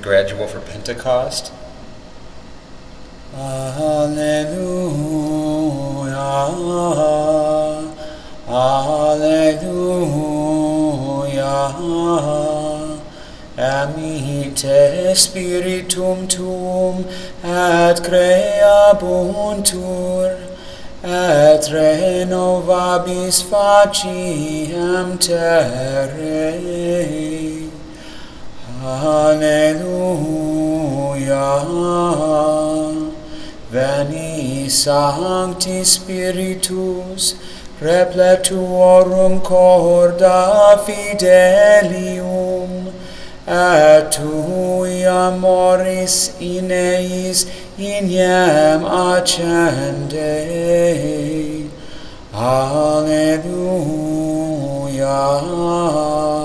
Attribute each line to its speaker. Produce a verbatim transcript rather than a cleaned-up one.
Speaker 1: gradual for Pentecost.
Speaker 2: Alleluia, Alleluia, Amite spiritum tuum et creabuntur, et renovabis faciem terre. Alleluia. Veni Sancti Spiritus, repletuorum corda fidelium, et tui amoris in eis ignem accende. Alleluia.